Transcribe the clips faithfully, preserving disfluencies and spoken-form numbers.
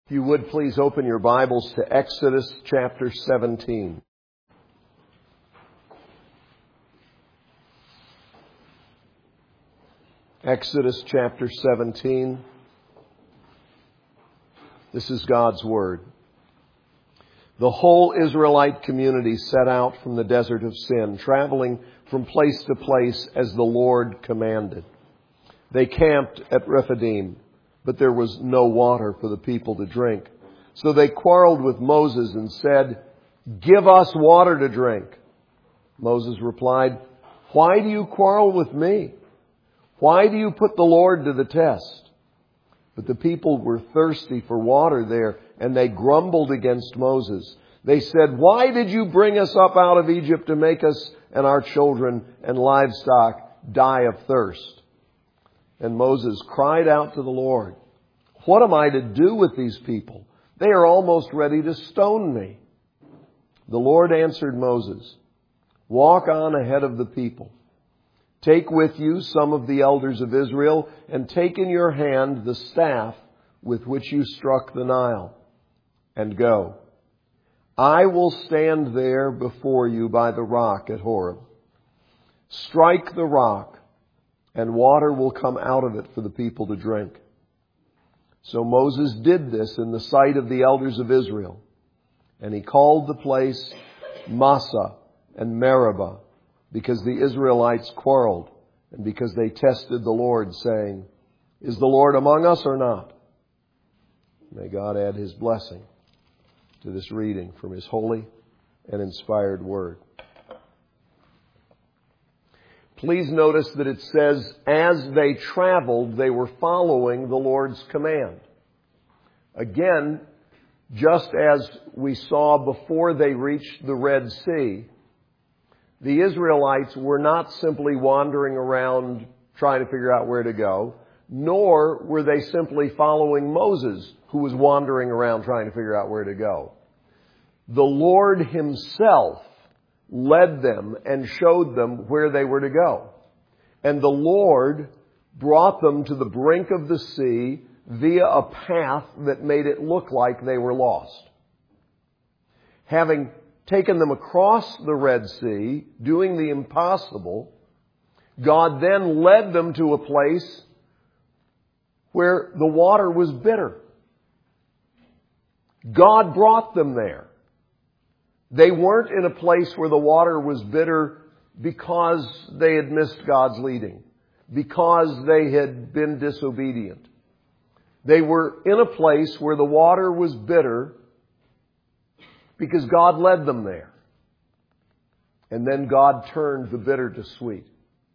If you would please open your Bibles to Exodus chapter seventeen. Exodus chapter seventeen. This is God's Word. The whole Israelite community set out from the desert of Sin, traveling from place to place as the Lord commanded. They camped at Rephidim, but there was no water for the people to drink. So they quarreled with Moses and said, "Give us water to drink." Moses replied, "Why do you quarrel with me? Why do you put the Lord to the test?" But the people were thirsty for water there, and they grumbled against Moses. They said, "Why did you bring us up out of Egypt to make us and our children and livestock die of thirst?" And Moses cried out to the Lord, "What am I to do with these people? They are almost ready to stone me." The Lord answered Moses, "Walk on ahead of the people. Take with you some of the elders of Israel, and take in your hand the staff with which you struck the Nile, and go. I will stand there before you by the rock at Horeb. Strike the rock, and water will come out of it for the people to drink." So Moses did this in the sight of the elders of Israel, and he called the place Massah and Meribah, because the Israelites quarreled, and because they tested the Lord, saying, "Is the Lord among us or not?" May God add His blessing to this reading from His holy and inspired Word. Please notice that it says, as they traveled, they were following the Lord's command. Again, just as we saw before they reached the Red Sea, the Israelites were not simply wandering around trying to figure out where to go, nor were they simply following Moses, who was wandering around trying to figure out where to go. The Lord Himself led them and showed them where they were to go. And the Lord brought them to the brink of the sea via a path that made it look like they were lost. Having taken them across the Red Sea, doing the impossible, God then led them to a place where the water was bitter. God brought them there. They weren't in a place where the water was bitter because they had missed God's leading, because they had been disobedient. They were in a place where the water was bitter because God led them there. And then God turned the bitter to sweet.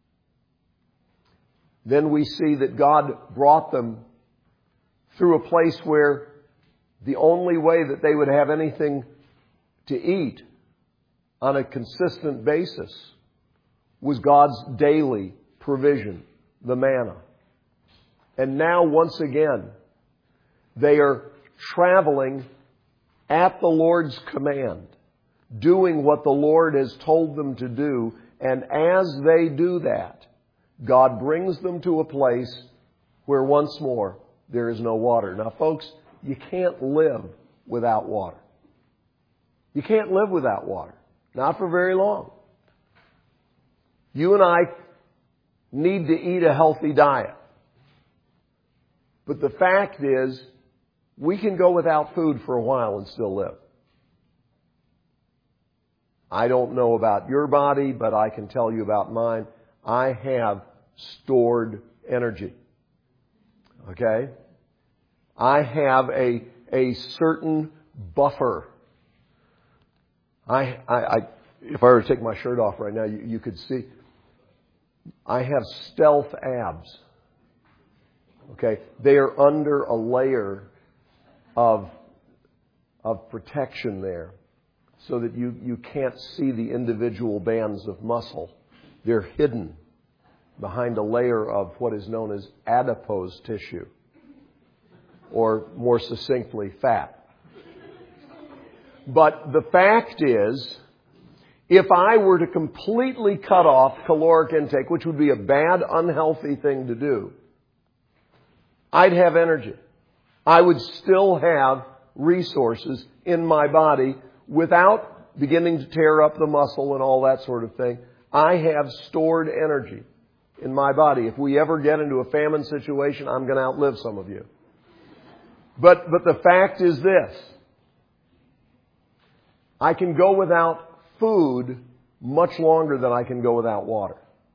Then we see that God brought them through a place where the only way that they would have anything to eat on a consistent basis was God's daily provision, the manna. And now, once again, they are traveling at the Lord's command, doing what the Lord has told them to do. And as they do that, God brings them to a place where once more there is no water. Now, folks, you can't live without water. You can't live without water. Not for very long. You and I need to eat a healthy diet. But the fact is, we can go without food for a while and still live. I don't know about your body, but I can tell you about mine. I have stored energy. Okay? I have a, a certain buffer. I, I, I, if I were to take my shirt off right now, you, you could see I have stealth abs. Okay? They are under a layer of, of protection there so that you, you can't see the individual bands of muscle. They're hidden behind a layer of what is known as adipose tissue, or more succinctly, fat. But the fact is, if I were to completely cut off caloric intake, which would be a bad, unhealthy thing to do, I'd have energy. I would still have resources in my body without beginning to tear up the muscle and all that sort of thing. I have stored energy in my body. If we ever get into a famine situation, I'm going to outlive some of you. But, but the fact is this. I can go without food much longer than I can go without water.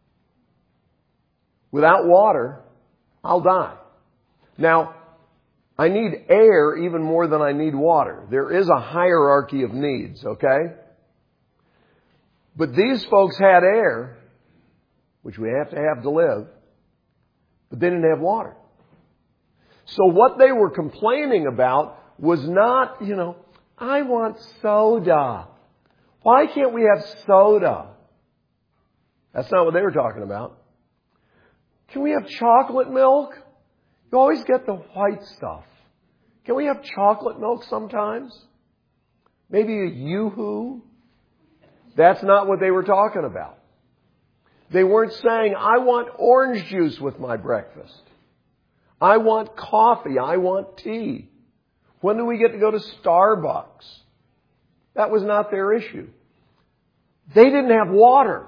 Without water, I'll die. Now, I need air even more than I need water. There is a hierarchy of needs, okay? But these folks had air, which we have to have to live, but they didn't have water. So what they were complaining about was not, you know, I want soda. Why can't we have soda? That's not what they were talking about. Can we have chocolate milk? You always get the white stuff. Can we have chocolate milk sometimes? Maybe a Yoo-hoo? That's not what they were talking about. They weren't saying, I want orange juice with my breakfast. I want coffee. I want tea. When do we get to go to Starbucks? That was not their issue. They didn't have water.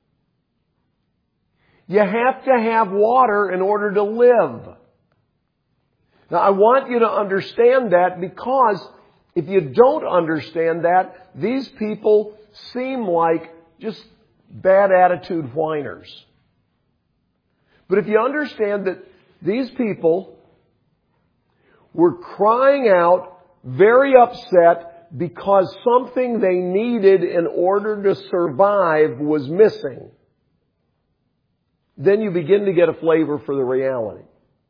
You have to have water in order to live. Now, I want you to understand that, because if you don't understand that, these people seem like just bad attitude whiners. But if you understand that these people were crying out, very upset, because something they needed in order to survive was missing, then you begin to get a flavor for the reality.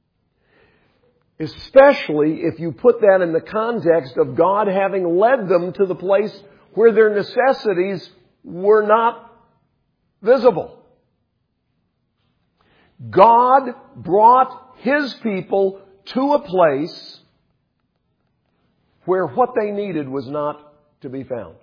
Especially if you put that in the context of God having led them to the place where their necessities were not visible. God brought His people to a place where what they needed was not to be found.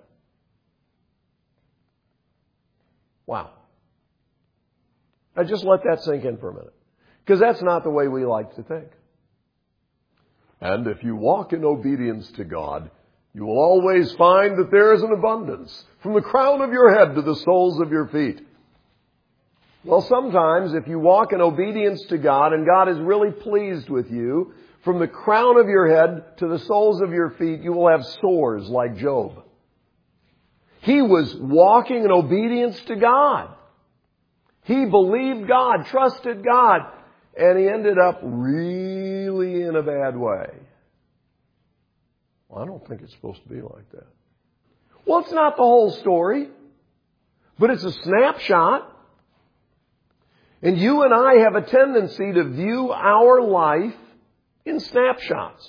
Wow. Now just let that sink in for a minute. Because that's not the way we like to think. And if you walk in obedience to God, you will always find that there is an abundance from the crown of your head to the soles of your feet. Well, sometimes if you walk in obedience to God and God is really pleased with you, from the crown of your head to the soles of your feet, you will have sores like Job. He was walking in obedience to God. He believed God, trusted God, and he ended up really in a bad way. Well, I don't think it's supposed to be like that. Well, it's not the whole story, but it's a snapshot. And you and I have a tendency to view our life in snapshots.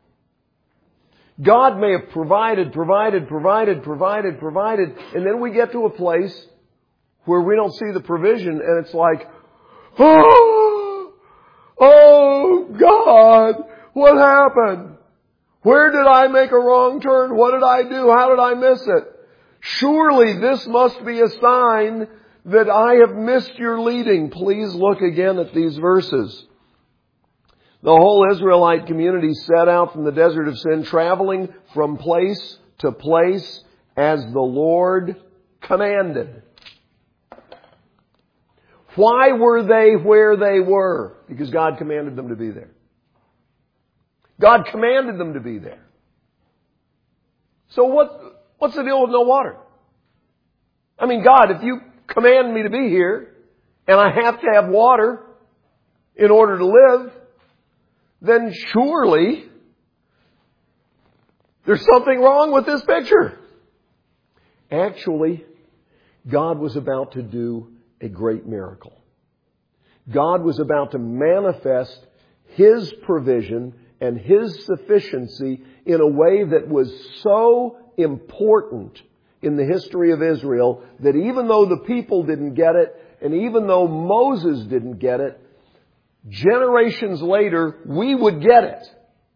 God may have provided, provided, provided, provided, provided, and then we get to a place where we don't see the provision, and it's like, oh, oh God, what happened? Where did I make a wrong turn? What did I do? How did I miss it? Surely this must be a sign that I have missed your leading. Please look again at these verses. The whole Israelite community set out from the desert of Sin, traveling from place to place as the Lord commanded. Why were they where they were? Because God commanded them to be there. God commanded them to be there. So what, what's the deal with no water? I mean, God, if you command me to be here and I have to have water in order to live, then surely there's something wrong with this picture. Actually, God was about to do a great miracle. God was about to manifest His provision and His sufficiency in a way that was so important in the history of Israel that even though the people didn't get it, and even though Moses didn't get it, generations later, we would get it.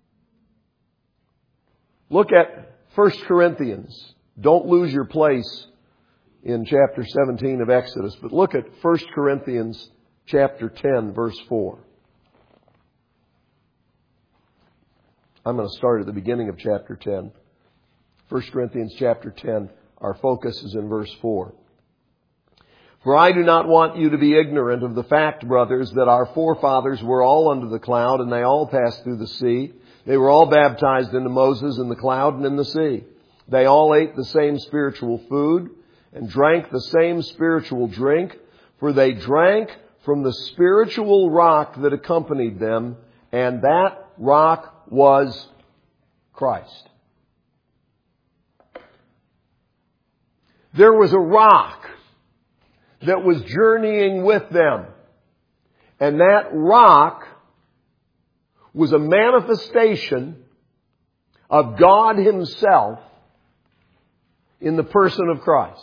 Look at First Corinthians. Don't lose your place in chapter seventeen of Exodus, but look at First Corinthians chapter ten, verse four. I'm going to start at the beginning of chapter ten. First Corinthians chapter ten. Our focus is in verse four. For I do not want you to be ignorant of the fact, brothers, that our forefathers were all under the cloud, and they all passed through the sea. They were all baptized into Moses in the cloud and in the sea. They all ate the same spiritual food and drank the same spiritual drink, for they drank from the spiritual rock that accompanied them, and that rock was Christ. There was a rock that was journeying with them. And that rock was a manifestation of God Himself in the person of Christ.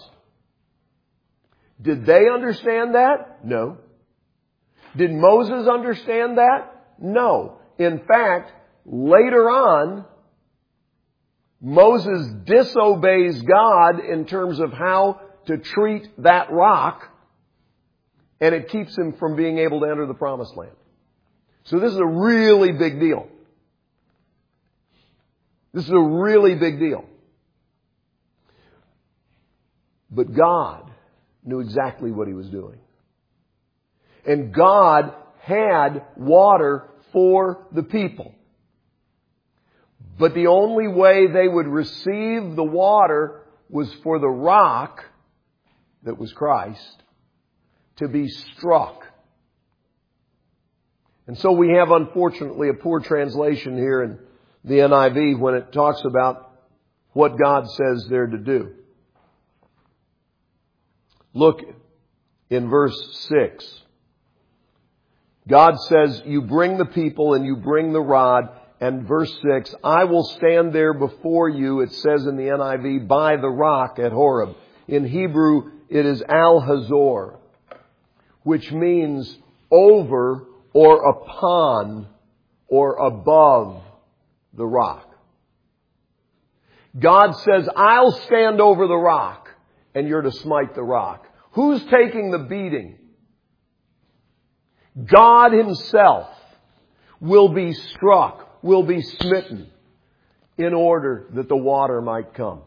Did they understand that? No. Did Moses understand that? No. In fact, later on, Moses disobeys God in terms of how to treat that rock, and it keeps him from being able to enter the promised land. So this is a really big deal. This is a really big deal. But God knew exactly what He was doing. And God had water for the people. But the only way they would receive the water was for the rock that was Christ to be struck. And so we have, unfortunately, a poor translation here in the N I V when it talks about what God says they're to do. Look in verse six. God says, you bring the people and you bring the rod. And verse six, I will stand there before you, it says in the N I V, by the rock at Horeb. In Hebrew, it is Al-Hazor, which means over or upon or above the rock. God says, I'll stand over the rock and you're to smite the rock. Who's taking the beating? God Himself will be struck, will be smitten in order that the water might come.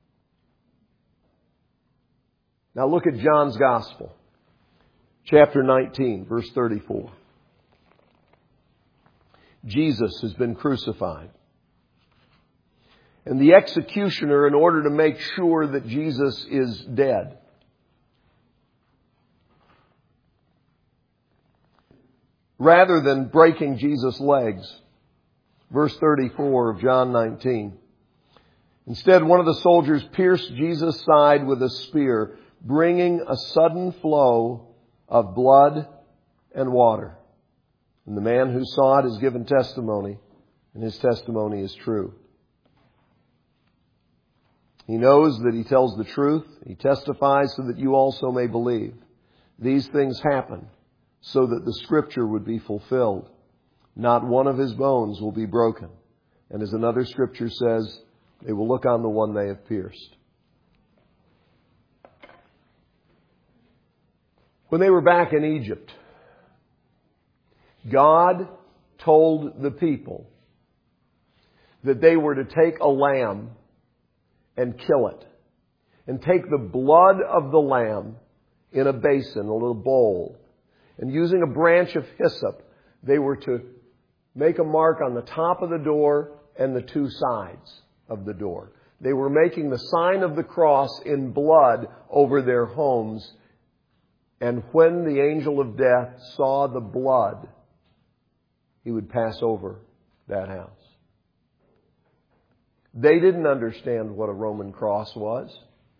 Now look at John's Gospel, chapter nineteen, verse thirty-four. Jesus has been crucified. And the executioner, in order to make sure that Jesus is dead, rather than breaking Jesus' legs, verse thirty-four of John nineteen, instead one of the soldiers pierced Jesus' side with a spear, bringing a sudden flow of blood and water. And the man who saw it has given testimony, and his testimony is true. He knows that he tells the truth. He testifies so that you also may believe. These things happen so that the Scripture would be fulfilled. Not one of his bones will be broken. And as another Scripture says, they will look on the one they have pierced. When they were back in Egypt, God told the people that they were to take a lamb and kill it. And take the blood of the lamb in a basin, a little bowl. And using a branch of hyssop, they were to make a mark on the top of the door and the two sides of the door. They were making the sign of the cross in blood over their homes. And when the angel of death saw the blood, he would pass over that house. They didn't understand what a Roman cross was.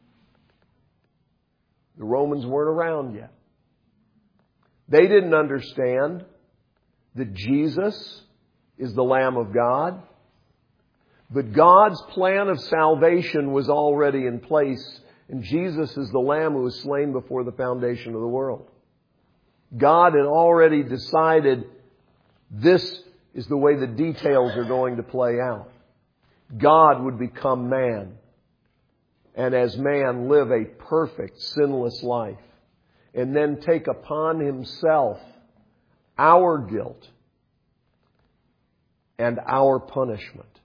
The Romans weren't around yet. They didn't understand that Jesus is the Lamb of God. But God's plan of salvation was already in place. And Jesus is the Lamb who was slain before the foundation of the world. God had already decided this is the way the details are going to play out. God would become man. And as man live a perfect, sinless life. And then take upon Himself our guilt and our punishment.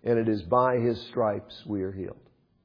and it is by His stripes we are healed.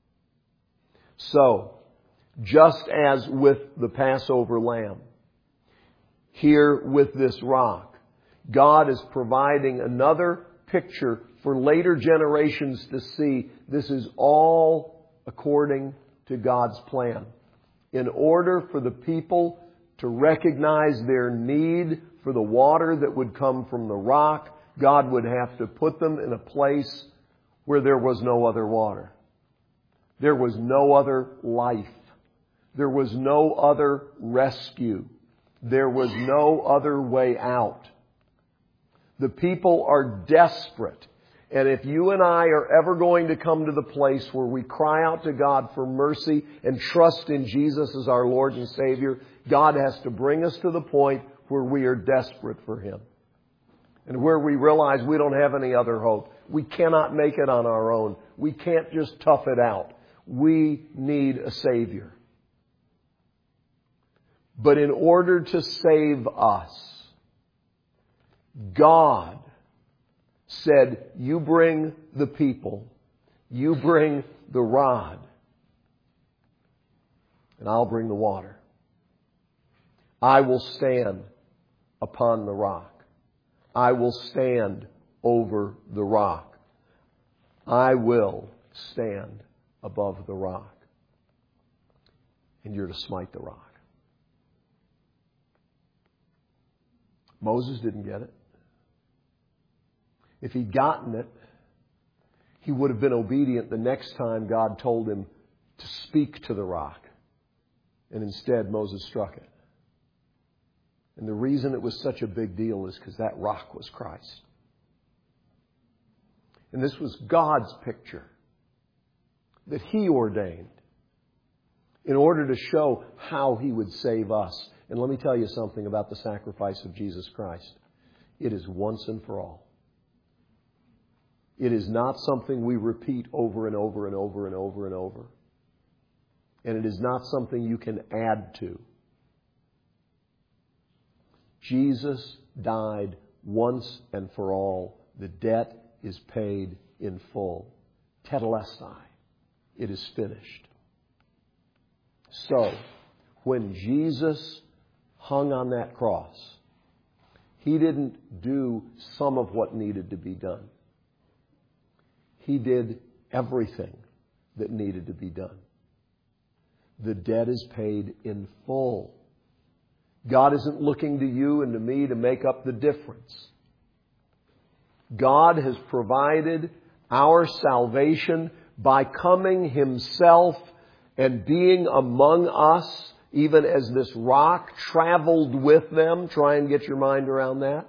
So, just as with the Passover lamb, here with this rock, God is providing another picture for later generations to see this is all according to God's plan. In order for the people to recognize their need for the water that would come from the rock, God would have to put them in a place where there was no other water. There was no other life. There was no other rescue. There was no other way out. The people are desperate. And if you and I are ever going to come to the place where we cry out to God for mercy and trust in Jesus as our Lord and Savior, God has to bring us to the point where we are desperate for Him. And where we realize we don't have any other hope. We cannot make it on our own. We can't just tough it out. We need a Savior. But in order to save us, God said, you bring the people, you bring the rod, and I'll bring the water. I will stand upon the rock. I will stand over the rock. I will stand above the rock. And you're to smite the rock. Moses didn't get it. If he'd gotten it, he would have been obedient the next time God told him to speak to the rock. And instead, Moses struck it. And the reason it was such a big deal is because that rock was Christ. And this was God's picture that He ordained in order to show how He would save us. And let me tell you something about the sacrifice of Jesus Christ. It is once and for all. It is not something we repeat over and over and over and over and over. And it is not something you can add to. Jesus died once and for all. The debt is paid in full. Tetelestai. It is finished. So, when Jesus hung on that cross, He didn't do some of what needed to be done. He did everything that needed to be done. The debt is paid in full. God isn't looking to you and to me to make up the difference. God has provided our salvation by coming Himself and being among us, even as this rock traveled with them. Try and get your mind around that.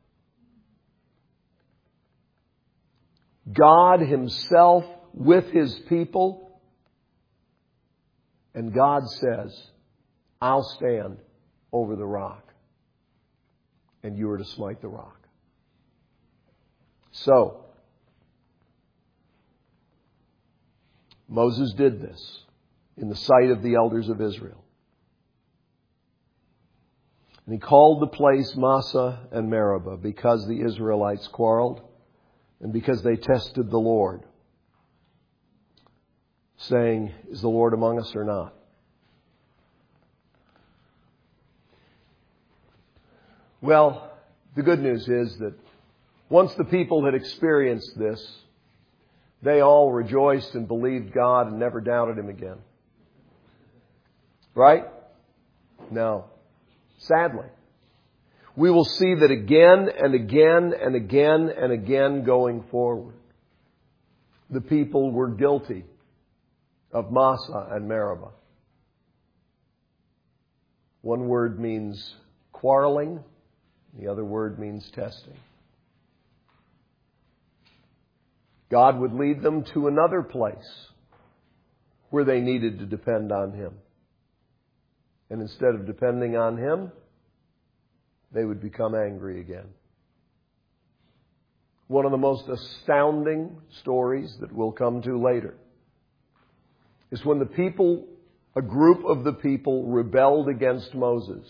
God Himself with His people. And God says, I'll stand over the rock, and you are to smite the rock. So, Moses did this in the sight of the elders of Israel. And he called the place Massah and Meribah because the Israelites quarreled and because they tested the Lord, saying, is the Lord among us or not? Well, the good news is that once the people had experienced this, they all rejoiced and believed God and never doubted Him again. Right? No. Sadly. We will see that again and again and again and again going forward. The people were guilty of Massah and Meribah. One word means quarreling. The other word means testing. God would lead them to another place where they needed to depend on Him. And instead of depending on Him, they would become angry again. One of the most astounding stories that we'll come to later is when the people, a group of the people, rebelled against Moses.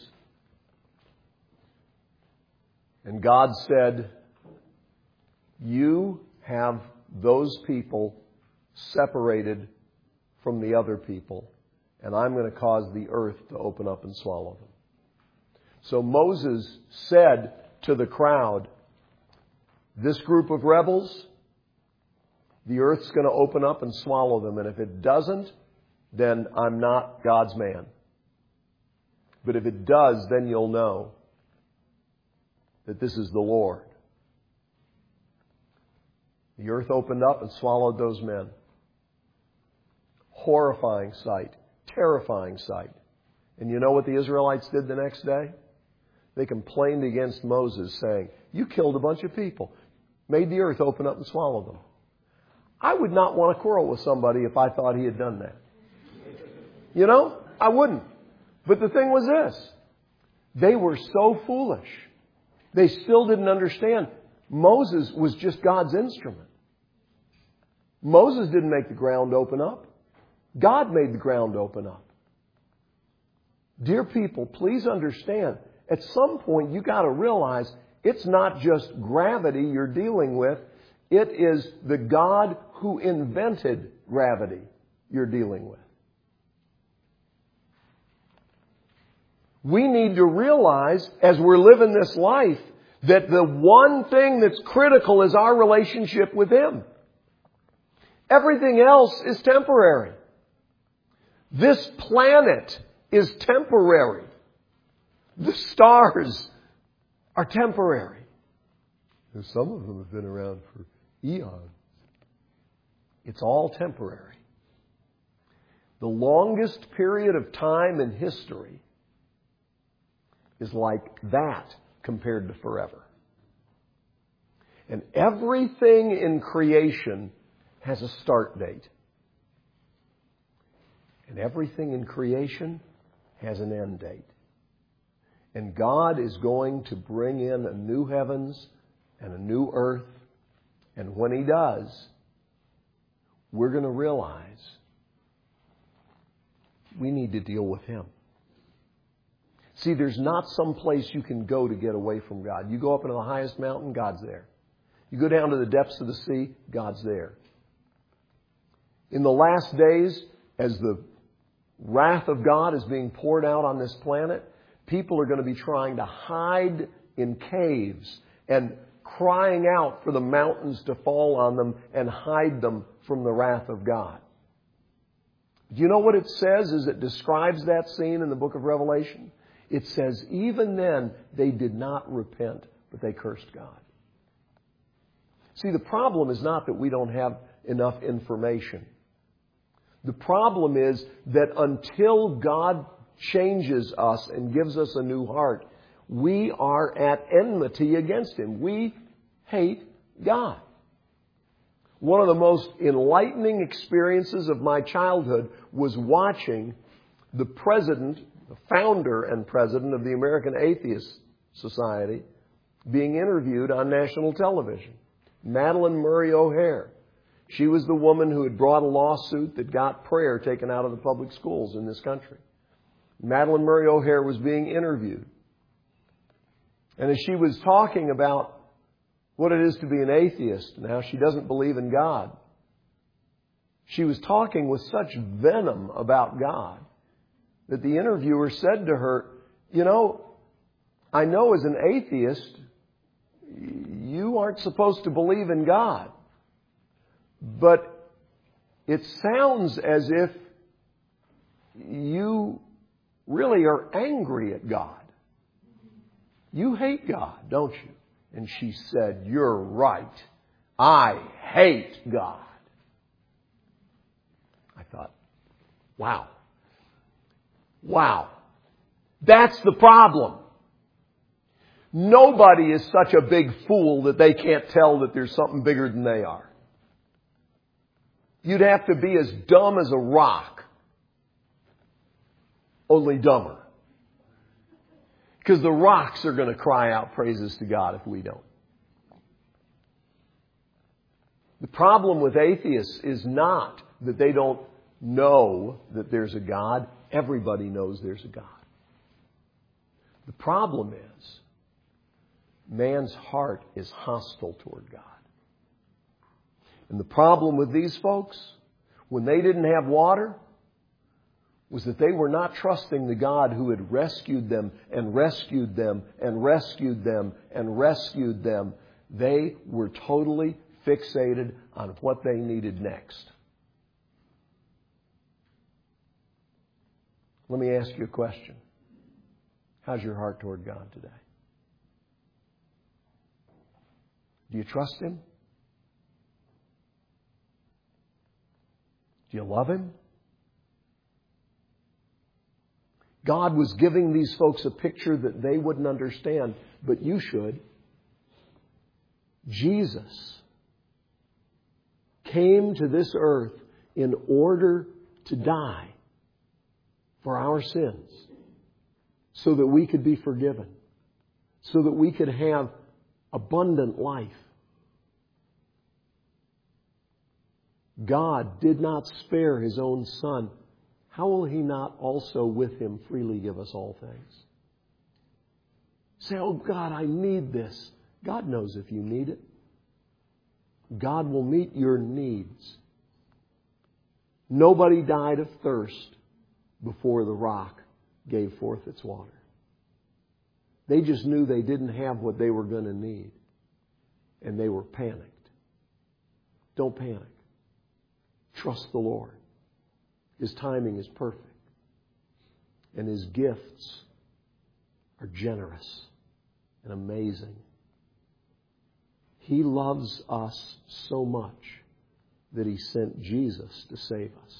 And God said, you have those people separated from the other people, and I'm going to cause the earth to open up and swallow them. So Moses said to the crowd, this group of rebels, the earth's going to open up and swallow them, and if it doesn't, then I'm not God's man. But if it does, then you'll know that this is the Lord. The earth opened up and swallowed those men. Horrifying sight. Terrifying sight. And you know what the Israelites did the next day? They complained against Moses, saying, you killed a bunch of people. Made the earth open up and swallow them. I would not want to quarrel with somebody if I thought he had done that. You know? I wouldn't. But the thing was this. They were so foolish. They still didn't understand. Moses was just God's instrument. Moses didn't make the ground open up. God made the ground open up. Dear people, please understand, at some point you got to realize it's not just gravity you're dealing with. It is the God who invented gravity you're dealing with. We need to realize, as we're living this life, that the one thing that's critical is our relationship with Him. Everything else is temporary. This planet is temporary. The stars are temporary. And some of them have been around for eons. It's all temporary. The longest period of time in history is like that compared to forever. And everything in creation has a start date. And everything in creation has an end date. And God is going to bring in a new heavens and a new earth. And when He does, we're going to realize we need to deal with Him. See, there's not some place you can go to get away from God. You go up into the highest mountain, God's there. You go down to the depths of the sea, God's there. In the last days, as the wrath of God is being poured out on this planet, people are going to be trying to hide in caves and crying out for the mountains to fall on them and hide them from the wrath of God. Do you know what it says as it describes that scene in the book of Revelation? It says, even then, they did not repent, but they cursed God. See, the problem is not that we don't have enough information. The problem is that until God changes us and gives us a new heart, we are at enmity against Him. We hate God. One of the most enlightening experiences of my childhood was watching the president, the founder and president of the American Atheist Society, being interviewed on national television. Madalyn Murray O'Hair. She was the woman who had brought a lawsuit that got prayer taken out of the public schools in this country. Madalyn Murray O'Hair was being interviewed. And as she was talking about what it is to be an atheist and how she doesn't believe in God, she was talking with such venom about God that the interviewer said to her, you know, I know as an atheist, you aren't supposed to believe in God. But it sounds as if you really are angry at God. You hate God, don't you? And she said, you're right. I hate God. I thought, wow. Wow. That's the problem. Nobody is such a big fool that they can't tell that there's something bigger than they are. You'd have to be as dumb as a rock. Only dumber. Because the rocks are going to cry out praises to God if we don't. The problem with atheists is not that they don't know that there's a God. Everybody knows there's a God. The problem is man's heart is hostile toward God. And the problem with these folks, when they didn't have water, was that they were not trusting the God who had rescued them and rescued them and rescued them and rescued them. They were totally fixated on what they needed next. Let me ask you a question. How's your heart toward God today? Do you trust Him? Do you love Him? God was giving these folks a picture that they wouldn't understand, but you should. Jesus came to this earth in order to die for our sins so that we could be forgiven, so that we could have abundant life. God did not spare His own Son. How will He not also with Him freely give us all things? Say, oh God, I need this. God knows if you need it. God will meet your needs. Nobody died of thirst before the rock gave forth its water. They just knew they didn't have what they were going to need. And they were panicked. Don't panic. Trust the Lord. His timing is perfect. And His gifts are generous and amazing. He loves us so much that He sent Jesus to save us.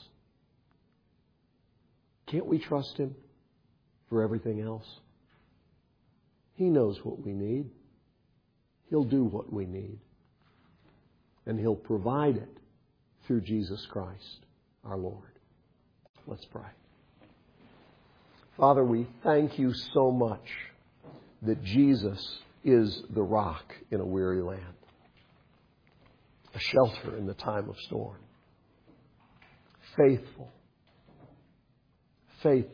Can't we trust Him for everything else? He knows what we need. He'll do what we need. And He'll provide it through Jesus Christ, our Lord. Let's pray. Father, we thank You so much that Jesus is the rock in a weary land, a shelter in the time of storm. Faithful, faithful,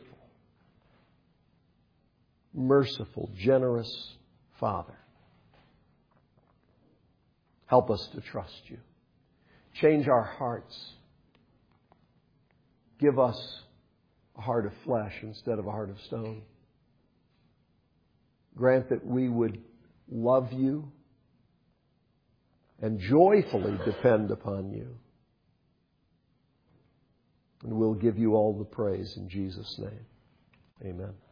merciful, generous Father. Help us to trust You. Change our hearts. Give us a heart of flesh instead of a heart of stone. Grant that we would love You and joyfully depend upon You. And we'll give You all the praise in Jesus' name. Amen.